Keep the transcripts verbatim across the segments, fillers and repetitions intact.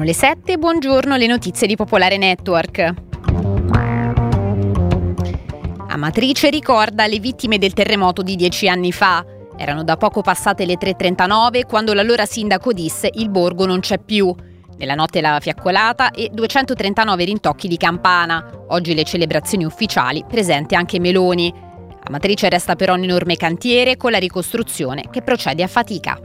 le sette, buongiorno, le notizie di Popolare Network. Amatrice ricorda le vittime del terremoto di dieci anni fa. Erano da poco passate le tre e trentanove quando l'allora sindaco disse «il borgo non c'è più». Nella notte la fiaccolata e duecentotrentanove rintocchi di campana. Oggi le celebrazioni ufficiali, presente anche Meloni. Amatrice resta però un enorme cantiere con la ricostruzione che procede a fatica.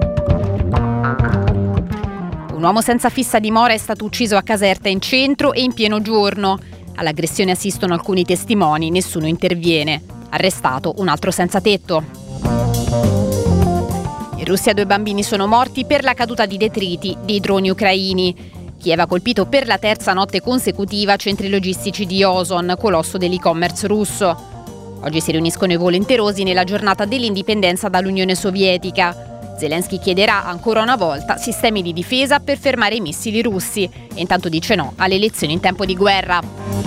Un uomo senza fissa dimora è stato ucciso a Caserta in centro e in pieno giorno. All'aggressione assistono alcuni testimoni, nessuno interviene. Arrestato un altro senza tetto. In Russia due bambini sono morti per la caduta di detriti dei droni ucraini. Kiev ha colpito per la terza notte consecutiva centri logistici di Ozon, colosso dell'e-commerce russo. Oggi si riuniscono i volenterosi nella giornata dell'indipendenza dall'Unione Sovietica. Zelensky chiederà ancora una volta sistemi di difesa per fermare i missili russi e intanto dice no alle elezioni in tempo di guerra.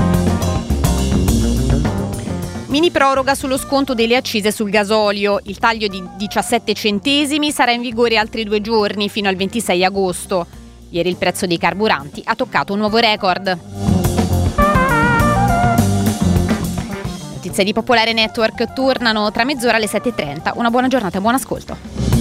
Mini proroga sullo sconto delle accise sul gasolio. Il taglio di diciassette centesimi sarà in vigore altri due giorni fino al ventisei agosto. Ieri il prezzo dei carburanti ha toccato un nuovo record. Notizie di Popolare Network tornano tra mezz'ora alle sette e trenta. Una buona giornata e buon ascolto.